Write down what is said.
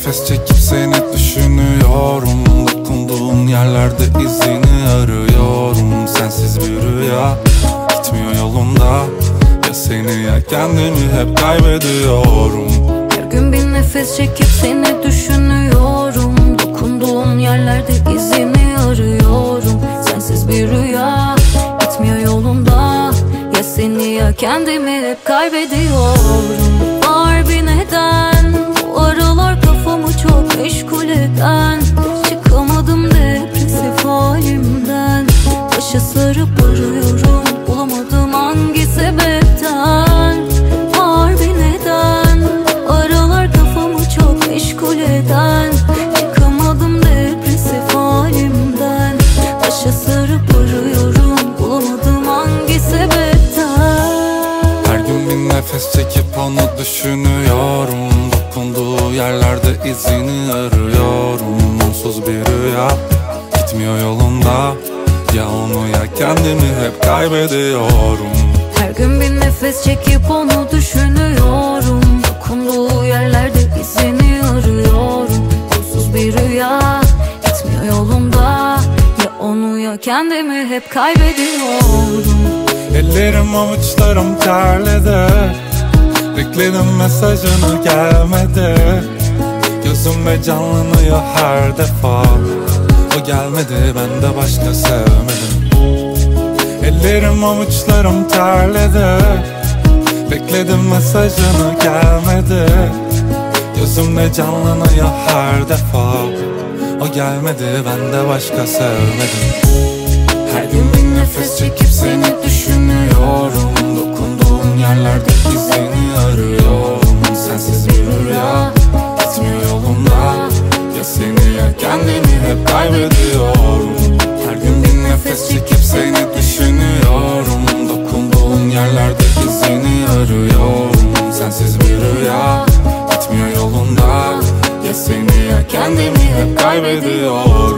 nefes çekip seni düşünüyorum. Dokunduğun yerlerde izini arıyorum. Sensiz bir rüya gitmiyor yolunda. Ya seni ya kendimi hep kaybediyorum. Her gün bir nefes çekip seni düşünüyorum. Dokunduğun yerlerde izini arıyorum. Sensiz bir rüya gitmiyor yolunda. Ya seni ya kendimi hep kaybediyorum. Var bir neden, bu aralar kafamı çok meşgul eden. Çıkamadım depresif halimden. Başa sarıp arıyorum, bulamadım hangi sebepten. Var bir neden, aralar kafamı çok meşgul eden. Çıkamadım depresif halimden. Başa sarıp arıyorum, bulamadım hangi sebepten. Her gün bir nefes çekip onu düşünüyorum. Dokunduğu yerlerde izini arıyorum. Onsuz bir rüya gitmiyor yolunda. Ya onu ya kendimi hep kaybediyorum. Her gün bir nefes çekip onu düşünüyorum. Dokunduğu yerlerde izini arıyorum. Onsuz bir rüya gitmiyor yolunda. Ya onu ya kendimi hep kaybediyorum. Ellerim avuçlarım terledi. Bekledim mesajını gelmedi. Gözümde canlanıyor her defa. O gelmedi, ben de başka sevmedim. Ellerim avuçlarım terledi. Bekledim mesajını gelmedi. Gözümde canlanıyor her defa. O gelmedi, ben de başka sevmedim. Her gün bir nefes çekip seni düşünüyorum. Dokunduğum yerlerde izini arıyorum. Sensiz bir rüya gitmiyor yolunda. Ya seni ya kendimi hep kaybediyorum. Her gün bir nefes çekip seni düşünüyorum. Dokunduğun yerlerde izini arıyorum. Sensiz bir rüya gitmiyor yolunda. Ya seni ya kendimi hep kaybediyorum.